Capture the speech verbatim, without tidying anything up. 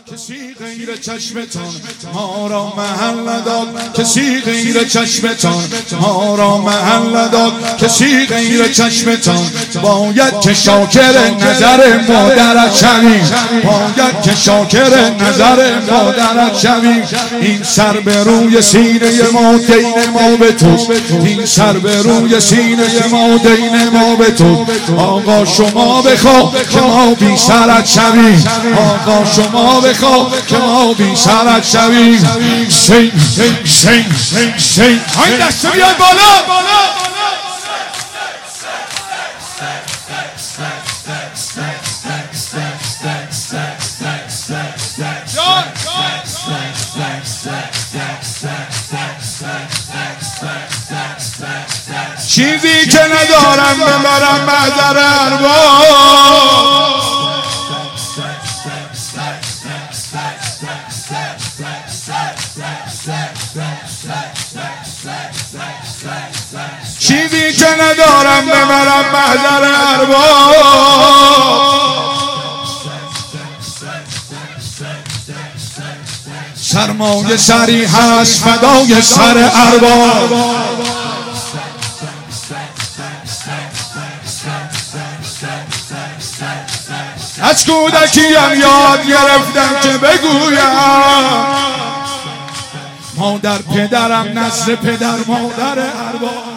کسی غیر چشمتان ما را محل نداد، کسی غیر چشمتان ما را محل نداد، کسی غیر چشمتان باید که شاکر نظر مادرت شوی، باید که شاکر نظر مادرت شوی. این سر به روی سینه ما دین ما به تو، این سر به روی سینه ما دین ما به تو. آقا شما بخوا که ما بی سرت شویم، آقا شما بخوا که ما بی سرت شویم. سین سین سین سین این دسته بیاد بالا. چیزی که ندارم ببرم محضر ارباب، چیزی که ندارم ببرم محضر ارباب. سرمایه سری هست فدای سر ارباب. از کودکیم یاد گرفتم که بگویم مادر پدرم نزد پدر مادر ارباب.